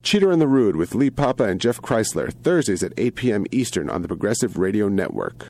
Cheater and the Rude with Lee Papa and Jeff Chrysler, Thursdays at 8 p.m. Eastern on the Progressive Radio Network.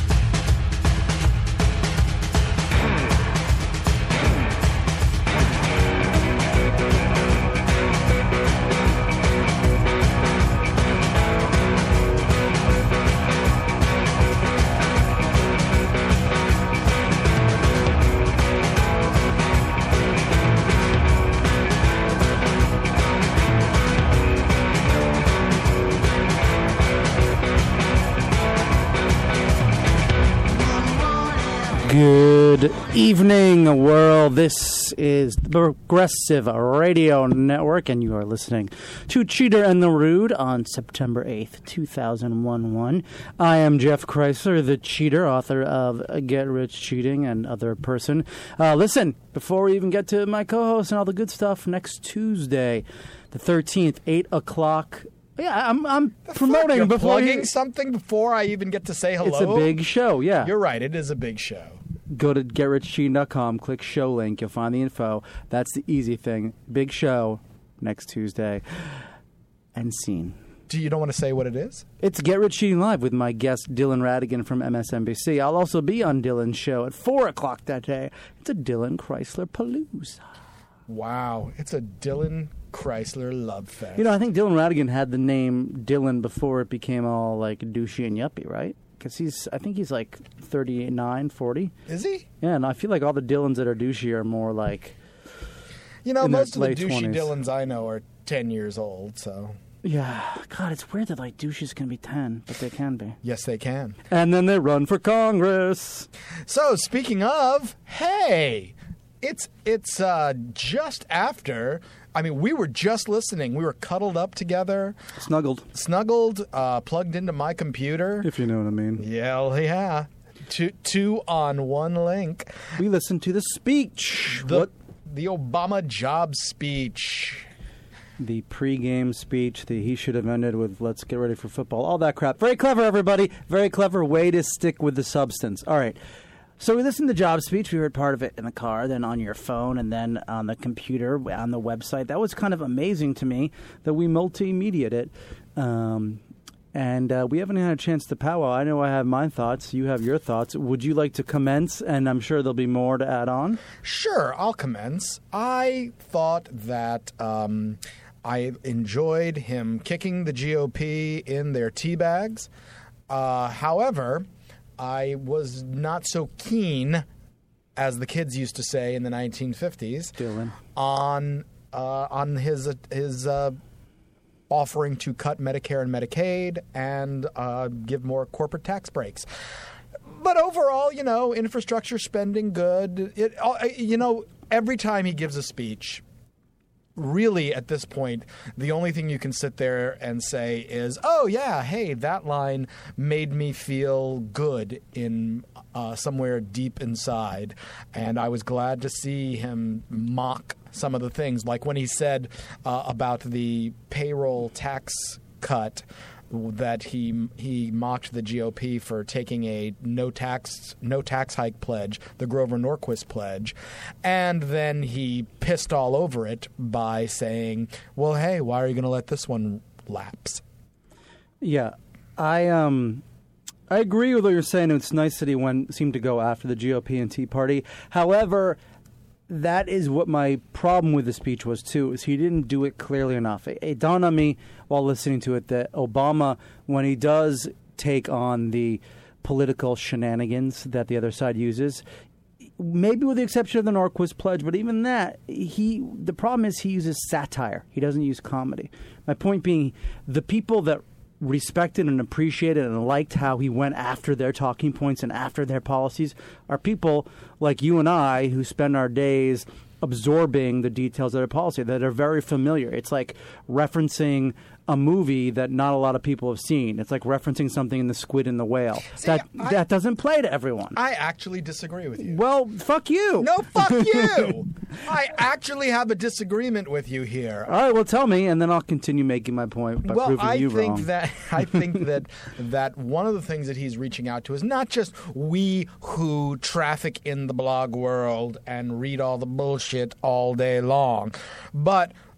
Good evening, world. This is the Progressive Radio Network, and you are listening to Cheater and the Rude on September 8th, 2011. I am Jeff Chrysler, the cheater, author of Get Rich Cheating and Other Person. Listen, before we even get to my co-host and all the good stuff, next Tuesday, the 13th, 8 o'clock... Yeah, I'm promoting You're before plugging something before I even get to say hello. It's a big show, yeah. You're right, it is a big show. Go to GetRichCheating.com, click show link, you'll find the info. That's the easy thing. Big show next Tuesday. And scene. Do you don't want to say what it is? It's Get Rich Cheating Live with my guest Dylan Radigan from MSNBC. I'll also be on Dylan's show at 4 o'clock that day. It's a Dylan Chrysler Palooza. Wow, it's a Dylan Chrysler love fest. You know, I think Dylan Radigan had the name Dylan before it became all like douchey and yuppie, right? Because I think he's like 39, 40. Is he? Yeah, and I feel like all the Dylans that are douchey are more like... You know, most of the late douchey 20s. Dylans I know are 10 years old, so... Yeah, God, it's weird that like douches can be 10, but they can be. Yes, they can. And then they run for Congress. So, speaking of, hey, it's just after... I mean, we were just listening. We were cuddled up together. Snuggled, plugged into my computer. if you know what I mean. Yeah. Two on one link. We listened to the speech. The Obama job speech. The pregame speech, he should have ended with, let's get ready for football. All that crap. Very clever, everybody. Very clever way to stick with the substance. All right. So we listened to the job speech. We heard part of it in the car, then on your phone, and then on the computer, on the website. That was kind of amazing to me that we multimedia'd it. And we haven't had a chance to powwow. I know I have my thoughts. You have your thoughts. Would you like to commence? And I'm sure there'll be more to add on. Sure, I'll commence. I thought that I enjoyed him kicking the GOP in their tea bags. However... I was not so keen, as the kids used to say in the 1950s, Dylan, on his offering to cut Medicare and Medicaid and give more corporate tax breaks. But overall, you know, infrastructure spending good. Every time he gives a speech, really, at this point, the only thing you can sit there and say is, oh, yeah, hey, that line made me feel good in somewhere deep inside. And I was glad to see him mock some of the things, like when he said about the payroll tax cut, that he mocked the GOP for taking a no tax hike pledge, the Grover Norquist pledge, and then he pissed all over it by saying, "Well, hey, why are you going to let this one lapse?" Yeah, I agree with what you're saying. It's nice that he seemed to go after the GOP and Tea Party. However, that is what my problem with the speech was, too, is he didn't do it clearly enough. It dawned on me while listening to it that Obama, when he does take on the political shenanigans that the other side uses, maybe with the exception of the Norquist pledge, but even that, the problem is he uses satire. He doesn't use comedy. My point being, the people that respected and appreciated and liked how he went after their talking points and after their policies are people like you and I who spend our days absorbing the details of their policy that are very familiar. It's like referencing a movie that not a lot of people have seen. It's like referencing something in The Squid and the Whale. That doesn't play to everyone. I actually disagree with you. Well, fuck you. No, fuck you. I actually have a disagreement with you here. All right, well, tell me, and then I'll continue making my point by proving you wrong. I think that one of the things that he's reaching out to is not just we who traffic in the blog world and read all the bullshit all day long, but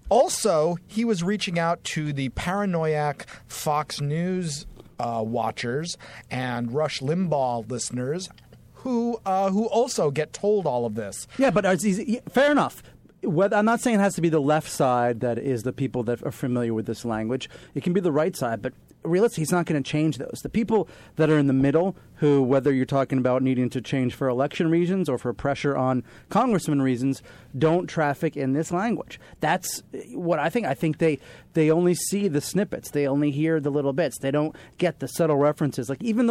Also, he was reaching out to the paranoiac Fox News watchers and Rush Limbaugh listeners who also get told all of this. Yeah, but fair enough. I'm not saying it has to be the left side that is the people that are familiar with this language. It can be the right side, but realistically, he's not going to change those. The people that are in the middle, who, whether you're talking about needing to change for election reasons or for pressure on congressman reasons, don't traffic in this language. That's what I think. I think they only see the snippets. They only hear the little bits. They don't get the subtle references. Like even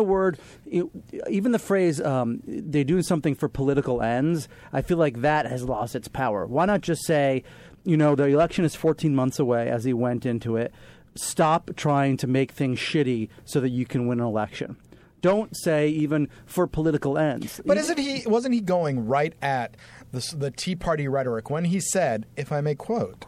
the phrase, they're doing something for political ends, I feel like that has lost its power. Why not just say, the election is 14 months away, as he went into it. Stop trying to make things shitty so that you can win an election. Don't say even for political ends. But wasn't he going right at the Tea Party rhetoric when he said, if I may quote,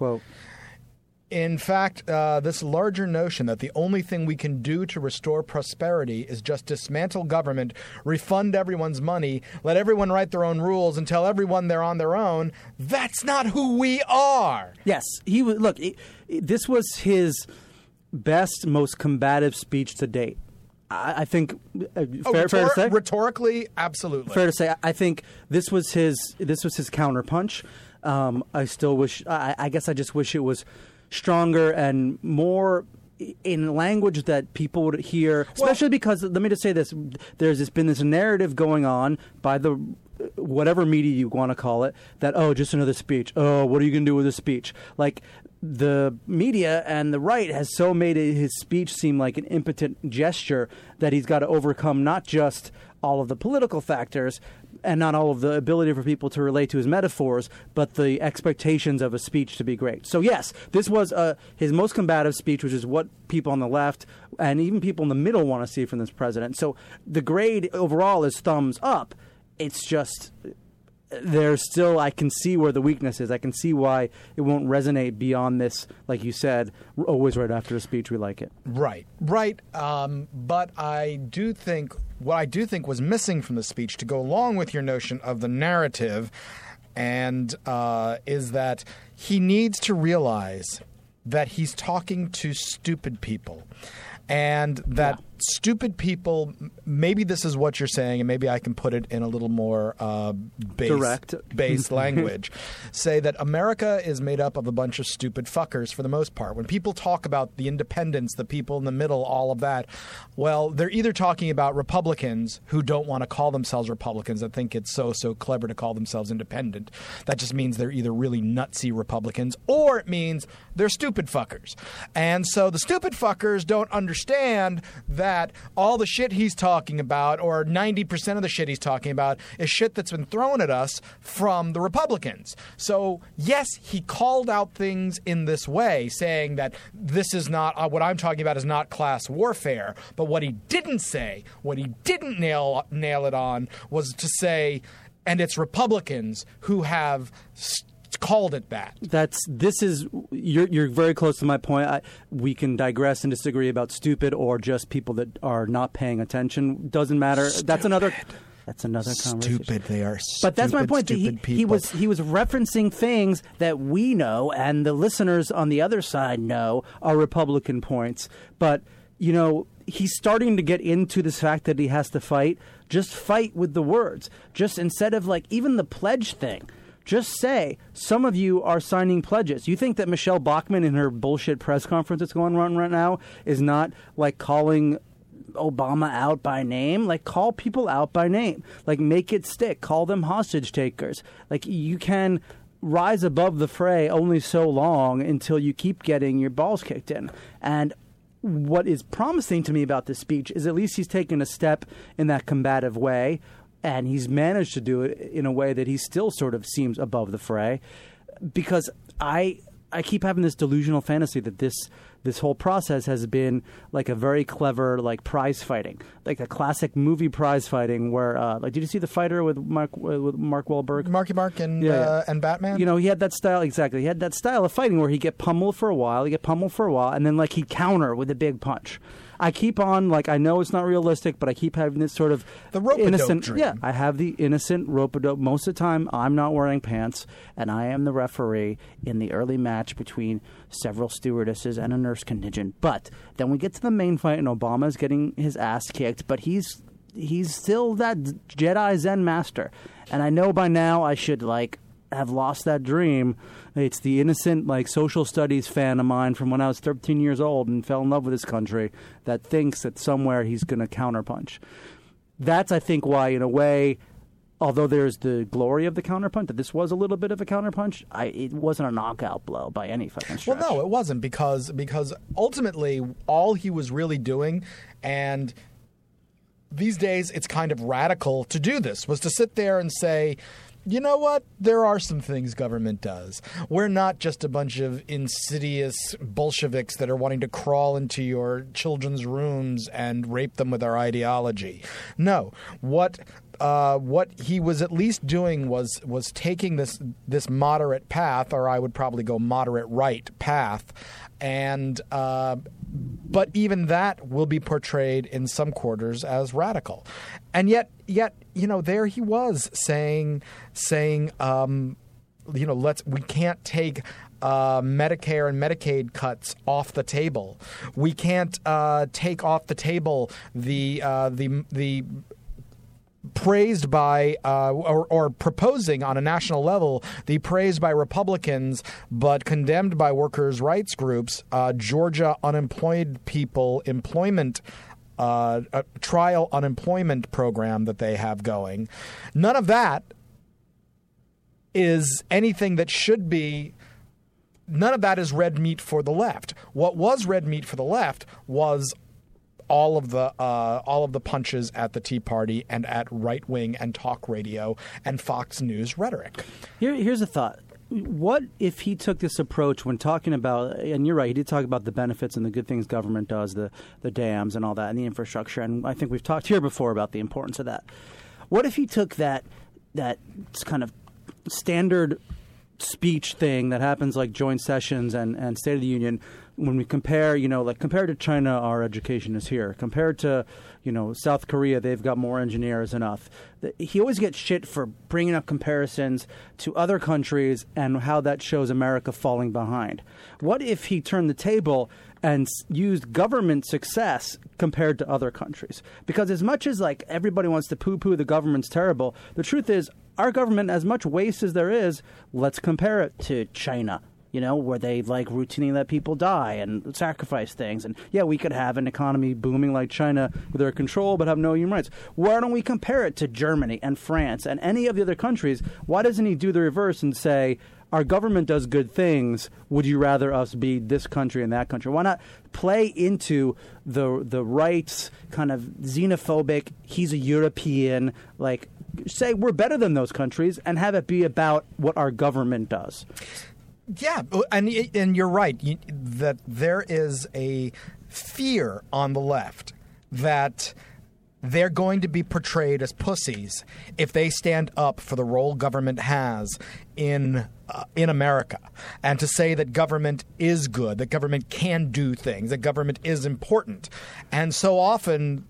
in fact, this larger notion that the only thing we can do to restore prosperity is just dismantle government, refund everyone's money, let everyone write their own rules, and tell everyone they're on their own, that's not who we are. Yes. This was his best, most combative speech to date. I think fair to say. Rhetorically, absolutely. Fair to say. I think this was his counterpunch. I still wish. I guess I just wish it was stronger and more in language that people would hear. Especially because, let me just say this: there's been this narrative going on by the whatever media you want to call it that just another speech. What are you going to do with this speech? Like, the media and the right has so made his speech seem like an impotent gesture that he's got to overcome not just all of the political factors and not all of the ability for people to relate to his metaphors, but the expectations of a speech to be great. So yes, this was his most combative speech, which is what people on the left and even people in the middle want to see from this president. So the grade overall is thumbs up. It's just there's still, I can see where the weakness is. I can see why it won't resonate beyond this, like you said, always right after a speech we like it. Right. But I do think, what I do think was missing from the speech, to go along with your notion of the narrative, and is that he needs to realize that he's talking to stupid people. And that stupid people, maybe this is what you're saying, and maybe I can put it in a little more base language, say that America is made up of a bunch of stupid fuckers for the most part. When people talk about the independents, the people in the middle, all of that, well, they're either talking about Republicans who don't want to call themselves Republicans, that think it's so clever to call themselves independent. That just means they're either really nutsy Republicans, or it means they're stupid fuckers. And so the stupid fuckers don't understand that all the shit he's talking about, or 90% of the shit he's talking about, is shit that's been thrown at us from the Republicans. So, yes, he called out things in this way, saying that this is not, what I'm talking about is not class warfare. But what he didn't say, what he didn't nail it on, was to say, and it's Republicans who have called it that. You're very close to my point. We can digress and disagree about stupid or just people that are not paying attention. Doesn't matter. Stupid. That's another conversation. Stupid. They are. But that's my point. He was referencing things that we know and the listeners on the other side know are Republican points. But he's starting to get into this fact that he has to fight. Just fight with the words. Just instead of even the pledge thing. Just say, some of you are signing pledges. You think that Michelle Bachmann in her bullshit press conference that's going on right now is not calling Obama out by name? Call people out by name. Make it stick. Call them hostage takers. You can rise above the fray only so long until you keep getting your balls kicked in. And what is promising to me about this speech is at least he's taken a step in that combative way. And he's managed to do it in a way that he still sort of seems above the fray, because I keep having this delusional fantasy that this whole process has been like a very clever like prize fighting, like a classic movie prize fighting where like did you see The Fighter with Mark Wahlberg? Marky Mark and Batman? You know, he had that style, exactly. He had that style of fighting where he'd get pummeled for a while, and then like he'd counter with a big punch. I keep on, like, I know it's not realistic, but I keep having this sort of the rope-a-dope innocent dream. Yeah, I have the innocent rope-a-dope. Most of the time, I'm not wearing pants, and I am the referee in the early match between several stewardesses and a nurse contingent. But then we get to the main fight, and Obama's getting his ass kicked, but he's still that Jedi Zen master. And I know by now I should, like, have lost that dream. It's the innocent, like, social studies fan of mine from when I was 13 years old and fell in love with this country that thinks that somewhere he's going to counterpunch. That's, I think, why, in a way, although there's the glory of the counterpunch, that this was a little bit of a counterpunch, it wasn't a knockout blow by any fucking stretch. Well, no, it wasn't, because ultimately all he was really doing, and these days it's kind of radical to do this, was to sit there and say, you know what? There are some things government does. We're not just a bunch of insidious Bolsheviks that are wanting to crawl into your children's rooms and rape them with our ideology. No. What he was at least doing was taking this moderate path, or I would probably go moderate right path, and but even that will be portrayed in some quarters as radical. And yet, you know, there he was saying, you know, we can't take Medicare and Medicaid cuts off the table. We can't take off the table the praised by or proposing on a national level the praised by Republicans but condemned by workers' rights groups Georgia unemployed people employment trial unemployment program that they have going. None of that is anything that should be. None of that is red meat for the left. What was red meat for the left was all of the punches at the Tea Party and at right wing and talk radio and Fox News rhetoric. Here's a thought. What if he took this approach when talking about, and you're right, he did talk about the benefits and the good things government does, the dams and all that, and the infrastructure, and I think we've talked here before about the importance of that. What if he took that kind of standard speech thing that happens like joint sessions and State of the Union, when we compare, you know, like compared to China, our education is here. Compared to, you know, South Korea, they've got more engineers than us. He always gets shit for bringing up comparisons to other countries and how that shows America falling behind. What if he turned the table and used government success compared to other countries? Because as much as like everybody wants to poo-poo the government's terrible, the truth is our government, as much waste as there is, let's compare it to China. You know, where they like routinely let people die and sacrifice things. And yeah, we could have an economy booming like China with their control but have no human rights. Why don't we compare it to Germany and France and any of the other countries? Why doesn't he do the reverse and say, our government does good things. Would you rather us be this country and that country? Why not play into the right's kind of xenophobic, he's a European, like say we're better than those countries and have it be about what our government does? Yeah, and you're right that there is a fear on the left that they're going to be portrayed as pussies if they stand up for the role government has in America, and to say that government is good, that government can do things, that government is important, and so often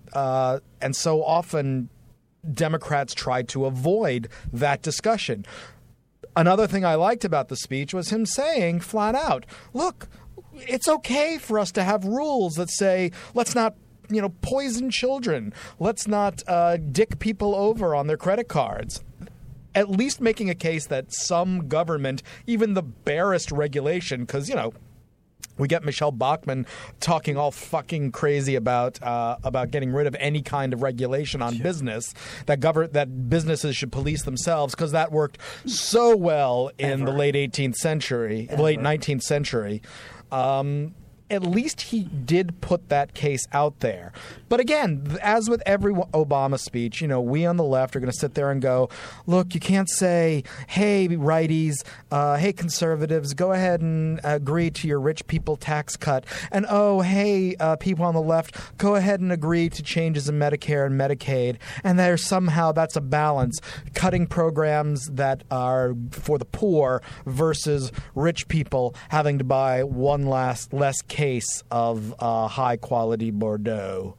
Democrats try to avoid that discussion. Another thing I liked about the speech was him saying flat out, look, it's okay for us to have rules that say, let's not, you know, poison children. Let's not dick people over on their credit cards. At least making a case that some government, even the barest regulation, because, you know, we get Michelle Bachmann talking all fucking crazy about getting rid of any kind of regulation on business, that businesses should police themselves, because that worked so well in the late 18th century, late 19th century. at least he did put that case out there. But again, as with every Obama speech, we on the left are going to sit there and go, look, you can't say, hey, righties, hey, conservatives, go ahead and agree to your rich people tax cut. And, oh, hey, people on the left, go ahead and agree to changes in Medicare and Medicaid. And that's a balance, cutting programs that are for the poor versus rich people having to buy one less case of high-quality Bordeaux.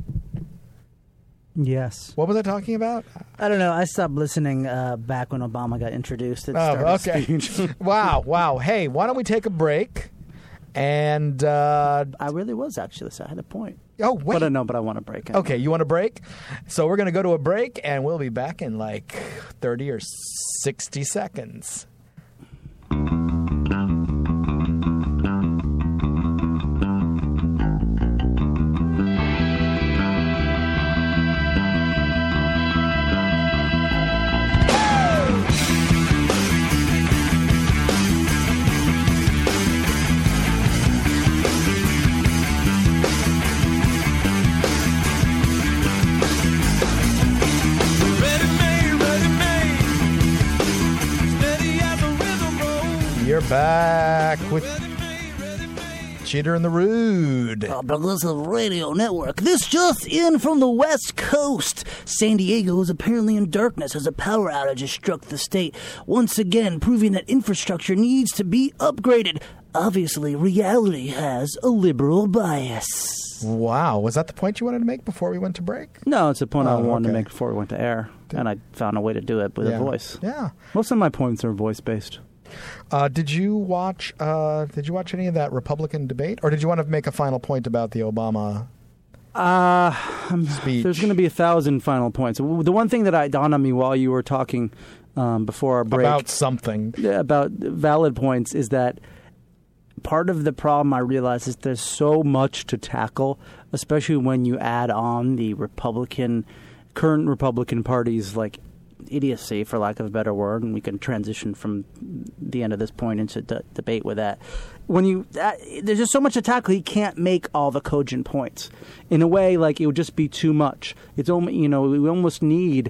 Yes. What was I talking about? I don't know. I stopped listening back when Obama got introduced. Okay. Wow. Hey, why don't we take a break? And I really was, actually. So I had a point. Oh, wait. But I want a break. Anyway. Okay, you want a break? So we're going to go to a break, and we'll be back in like 30 or 60 seconds. You're back with Cheater and the Rude. Progressive Radio Network. This just in from the West Coast. San Diego is apparently in darkness as a power outage has struck the state, once again proving that infrastructure needs to be upgraded. Obviously, reality has a liberal bias. Wow. Was that the point you wanted to make before we went to break? No, it's a point I wanted to make before we went to air, and I found a way to do it with a voice. Yeah. Most of my points are voice-based. Did you watch any of that Republican debate, or did you want to make a final point about the Obama speech? There's going to be 1,000 final points. The one thing that dawned on me while you were talking before our break about valid points is that part of the problem I realize is there's so much to tackle, especially when you add on the current Republican Party's idiocy, for lack of a better word, and we can transition from the end of this point into debate with that. There's just so much to tackle, he can't make all the cogent points. In a way, it would just be too much. It's we almost need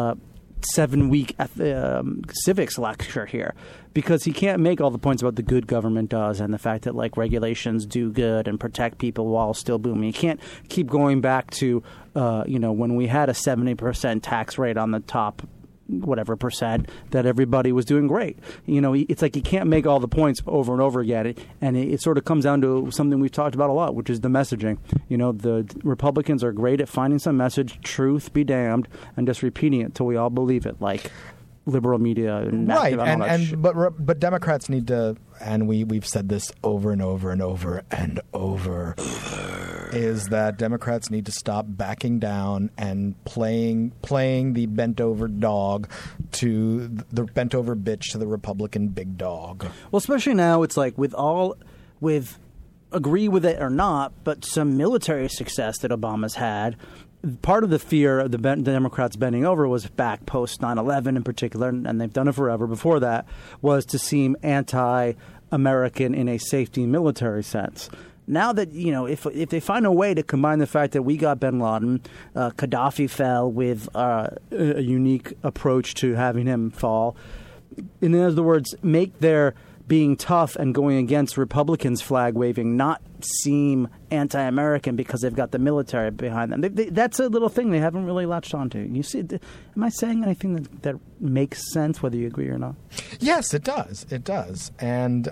7-week civics lecture here, because he can't make all the points about the good government does and the fact that regulations do good and protect people while still booming. He can't keep going back to when we had a 70% tax rate on the top whatever percent that everybody was doing great. It's like he can't make all the points over and over again, and it sort of comes down to something we've talked about a lot, which is the messaging. The Republicans are great at finding some message, truth be damned, and just repeating it till we all believe it, like liberal media and right. But Democrats need to, and we've said this over and over and over and over, is that Democrats need to stop backing down and playing the bent over dog to the bent over bitch to the Republican big dog. Well, especially now, it's like with agree with it or not, but some military success that Obama's had. Part of the fear of the Democrats bending over was back post 9/11 in particular, and they've done it forever before that, was to seem anti-American in a safety military sense. Now that, if they find a way to combine the fact that we got bin Laden, Gaddafi fell with a unique approach to having him fall, in other words, make their being tough and going against Republicans flag waving not seem anti-American because they've got the military behind them. That's a little thing they haven't really latched onto. You see, am I saying anything that makes sense, whether you agree or not? Yes, it does. It does. And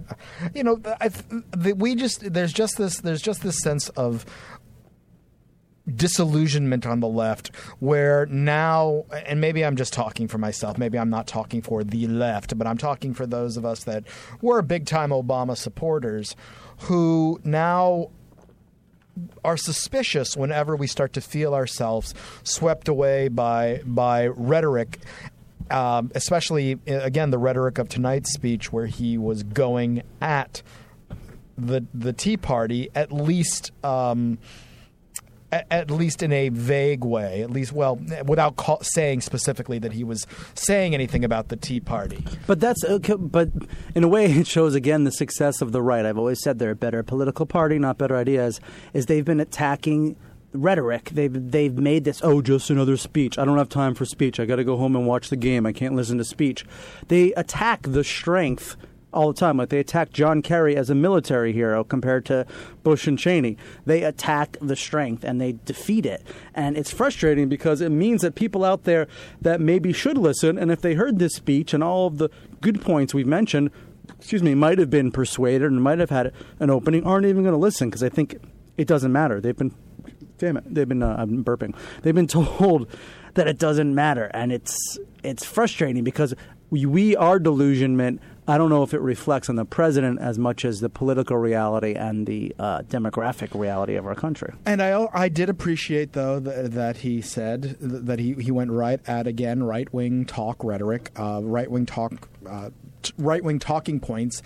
there's just this sense of disillusionment on the left, where now, and maybe I'm just talking for myself, maybe I'm not talking for the left, but I'm talking for those of us that were big-time Obama supporters, who now are suspicious whenever we start to feel ourselves swept away by rhetoric, especially, again, the rhetoric of tonight's speech, where he was going at the Tea Party, at least at least in a vague way, at least, well, without saying specifically that he was saying anything about the Tea Party. But but in a way, it shows again the success of the right. I've always said they're a better political party, not better ideas. Is they've been attacking rhetoric. They've made this, just another speech. I don't have time for speech. I got to go home and watch the game. I can't listen to speech. They attack the strength all the time. Like they attack John Kerry as a military hero compared to Bush and Cheney. They attack the strength and they defeat it. And it's frustrating because it means that people out there that maybe should listen, and if they heard this speech and all of the good points we've mentioned, might have been persuaded and might have had an opening, aren't even going to listen because I think it doesn't matter. I'm burping. They've been told that it doesn't matter, and it's frustrating because our delusionment, I don't know if it reflects on the president as much as the political reality and the demographic reality of our country. And I did appreciate, though, that he said that he went right at, again, right-wing talk rhetoric, right-wing talking points,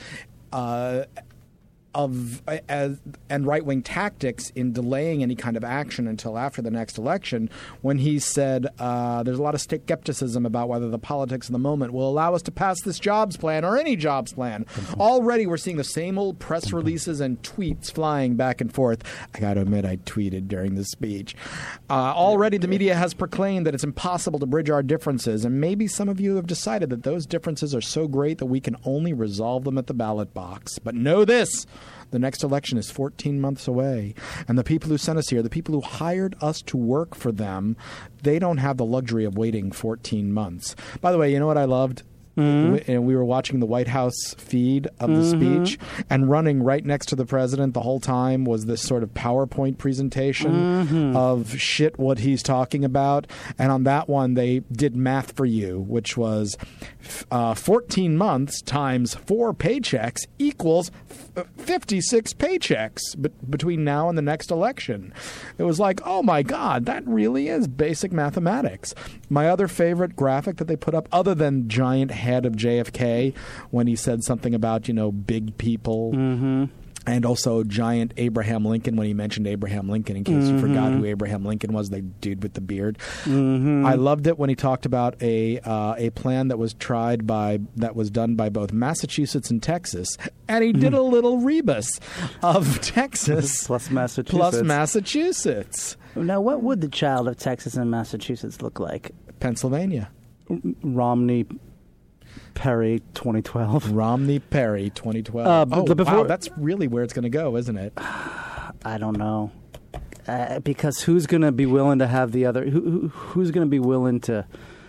and right-wing tactics in delaying any kind of action until after the next election, when he said there's a lot of skepticism about whether the politics of the moment will allow us to pass this jobs plan or any jobs plan. Already we're seeing the same old press releases and tweets flying back and forth. I got to admit, I tweeted during this speech. Already the media has proclaimed that it's impossible to bridge our differences, and maybe some of you have decided that those differences are so great that we can only resolve them at the ballot box. But know this: the next election is 14 months away, and the people who sent us here, the people who hired us to work for them, they don't have the luxury of waiting 14 months. By the way, you know what I loved? And we were watching the White House feed of the speech, and running right next to the president the whole time was this sort of PowerPoint presentation of what he's talking about. And on that one, they did math for you, which was 14 months times 4 paychecks equals 56 paychecks between now and the next election. It was like, oh my God, that really is basic mathematics. My other favorite graphic that they put up, other than giant head of JFK when he said something about, big people, and also giant Abraham Lincoln when he mentioned Abraham Lincoln, in case you forgot who Abraham Lincoln was, the dude with the beard. I loved it when he talked about a plan that was done by both Massachusetts and Texas, and he did a little rebus of Texas plus Massachusetts. Now, what would the child of Texas and Massachusetts look like? Pennsylvania. Romney Perry 2012. Romney Perry 2012. Wow, that's really where it's going to go, isn't it? I don't know. Because who's going to be willing to have the other? Who's going to be willing to?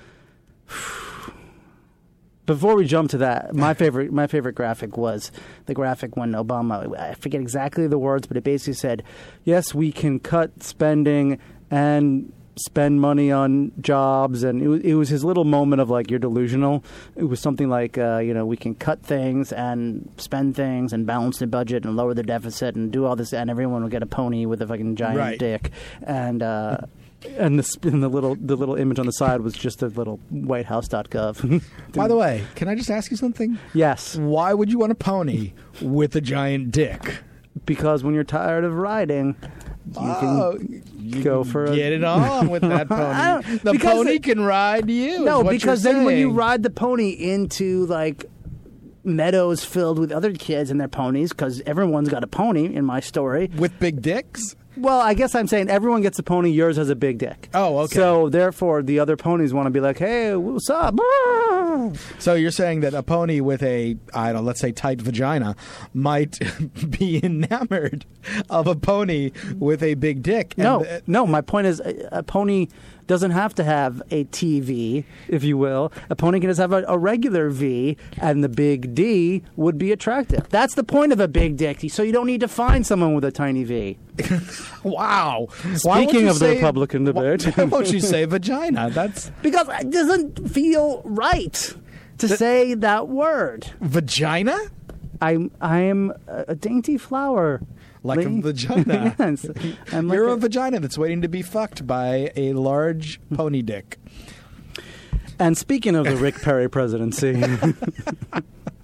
Before we jump to that, my favorite graphic was the graphic when Obama, I forget exactly the words, but it basically said, yes, we can cut spending and spend money on jobs, and it was his little moment of like, you're delusional. It was something like, we can cut things and spend things and balance the budget and lower the deficit and do all this, and everyone will get a pony with a fucking giant dick. And the little image on the side was just a little whitehouse.gov. By the way, can I just ask you something? Yes. Why would you want a pony with a giant dick? Because when you're tired of riding, you go for get it on with that pony. The pony can ride you. No, because then when you ride the pony into like meadows filled with other kids and their ponies, because everyone's got a pony in my story with big dicks. Well, I guess I'm saying everyone gets a pony. Yours has a big dick. Oh, okay. So therefore, the other ponies want to be like, "Hey, what's up?" So you're saying that a pony with a, let's say tight vagina might be enamored of a pony with a big dick. No. My point is, a pony doesn't have to have a TV, if you will. A pony can just have a regular V, and the big D would be attractive. That's the point of a big dick. So you don't need to find someone with a tiny V. Wow. Speaking of the Republican debate. Why won't you say vagina? That's because it doesn't feel right to say that word. Vagina? I am a dainty flower. Like a vagina. Yes. You're a vagina that's waiting to be fucked by a large pony dick. And speaking of the Rick Perry presidency,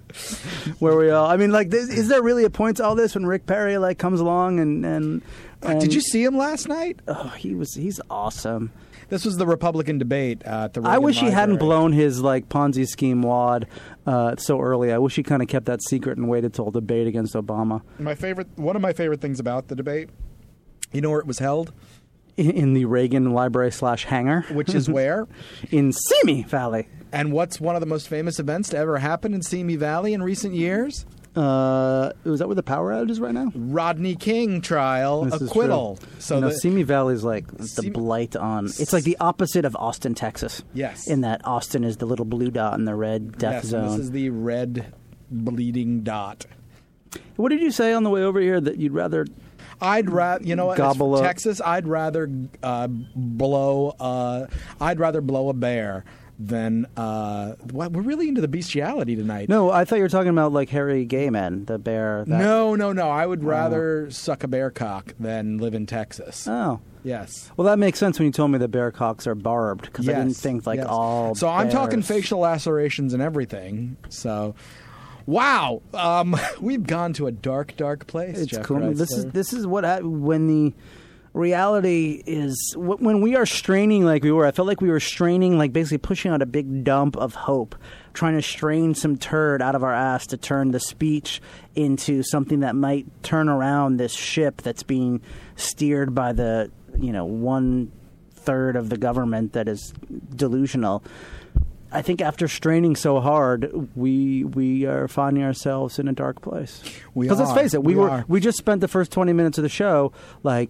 Where we all, I mean, like, is there really a point to all this when Rick Perry like comes along and Did you see him last night? Oh, he's awesome. This was the Republican debate at the Reagan I wish he hadn't Library. blown his like Ponzi scheme wad so early. I wish he kind of kept that secret and waited till debate against Obama. One of my favorite things about the debate, you know where it was held? In the Reagan Library / hangar. Which is where? In Simi Valley. And what's one of the most famous events to ever happen in Simi Valley in recent years? Was that where the power outage is right now? Rodney King trial, This is acquittal. true. So Simi Valley is like the blight on. It's like the opposite of Austin, Texas. Yes. In that Austin is the little blue dot in the red death yes, zone. This is the red bleeding dot. What did you say on the way over here that you'd rather? I'd rather, you know what? Gobble up. Texas. I'd rather blow a bear than. We're really into the bestiality tonight. No, I thought you were talking about like hairy gay men, the bear. No. I would rather suck a bear cock than live in Texas. Oh. Yes. Well, that makes sense when you told me the bear cocks are barbed because I didn't think like yes. all. So I'm talking bears- facial lacerations and everything. So, wow, we've gone to a dark place. It's Jeff cool. Chrysler. This is what when the reality is when we are straining like we were. I felt like we were straining, like basically pushing out a big dump of hope, trying to strain some turd out of our ass to turn the speech into something that might turn around this ship that's being steered by the 1/3 of the government that is delusional. I think after straining so hard, we are finding ourselves in a dark place. Because let's face it, we just spent the first 20 minutes of the show like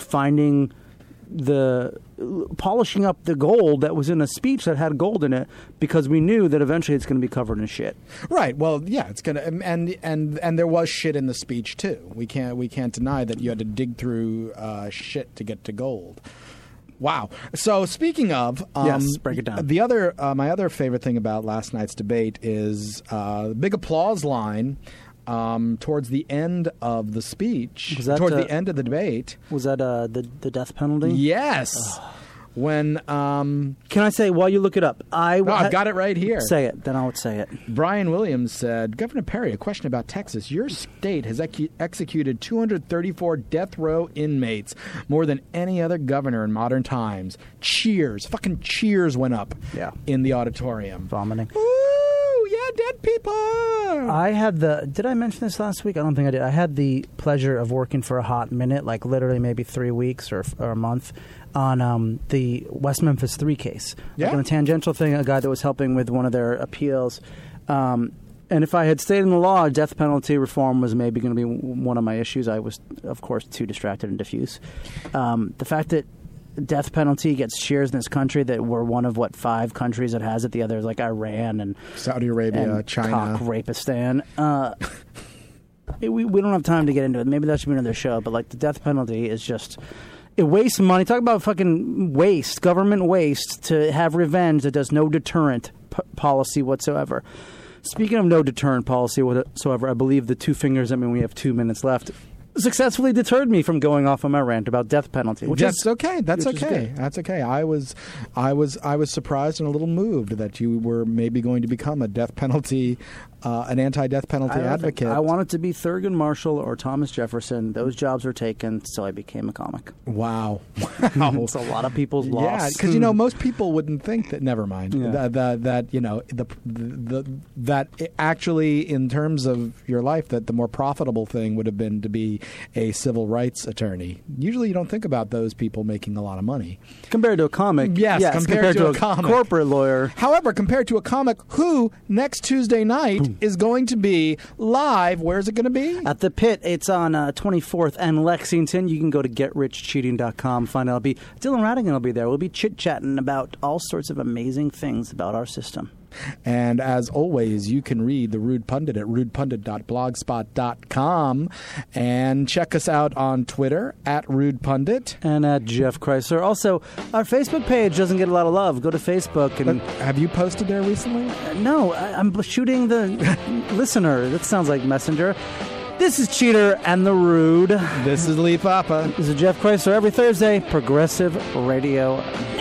polishing up the gold that was in a speech that had gold in it, because we knew that eventually it's going to be covered in shit. Right. Well, yeah, it's gonna, and there was shit in the speech too. We can't deny that you had to dig through shit to get to gold. Wow. So speaking of, yes, break it down. The other, my other favorite thing about last night's debate is the big applause line towards the end of the speech, towards the end of the debate. Was that the death penalty? Yes. When can I say while you look it up? I've got it right here. Say it, then I'll say it. Brian Williams said, Governor Perry, a question about Texas. Your state has executed 234 death row inmates, more than any other governor in modern times. Cheers. Fucking cheers went up in the auditorium. Vomiting. Ooh, yeah, dead people. Did I mention this last week? I don't think I did. I had the pleasure of working for a hot minute, like literally maybe 3 weeks or a month, on the West Memphis 3 case. Yeah. Like on a tangential thing, a guy that was helping with one of their appeals. And if I had stayed in the law, death penalty reform was maybe going to be one of my issues. I was, of course, too distracted and diffuse. The fact that death penalty gets cheers in this country, that we're one of 5 countries that has it. The others like Iran and Saudi Arabia, and China, cock rapistan. We don't have time to get into it. Maybe that should be another show. But like the death penalty is just, it wastes money. Talk about fucking waste, government waste, to have revenge that does no deterrent policy whatsoever. Speaking of no deterrent policy whatsoever, I believe the 2 fingers, I mean, we have 2 minutes left, successfully deterred me from going off on my rant about death penalty. That's okay. That's okay. I was surprised and a little moved that you were maybe going to become a death penalty, an anti-death penalty advocate. I wanted to be Thurgood Marshall or Thomas Jefferson. Those jobs were taken, so I became a comic. Wow. It's a lot of people's loss. Yeah, because most people wouldn't think that. Never mind. Yeah. That actually, in terms of your life, that the more profitable thing would have been to be a civil rights attorney. Usually, you don't think about those people making a lot of money compared to a comic. Yes, compared to a comic. Corporate lawyer. However, compared to a comic who next Tuesday night is going to be live. Where's it going to be? At the Pit. It's on 24th and Lexington. You can go to GetRichCheating.com. Find out. Dylan Radigan will be there. We'll be chit-chatting about all sorts of amazing things about our system. And as always, you can read The Rude Pundit at rudepundit.blogspot.com and check us out on Twitter at Rude Pundit and at Jeff Chrysler. Also, our Facebook page doesn't get a lot of love. Go to Facebook and have you posted there recently? No, I'm shooting the listener. That sounds like Messenger. This is Cheater and the Rude. This is Lee Papa. This is Jeff Chrysler. Every Thursday, Progressive Radio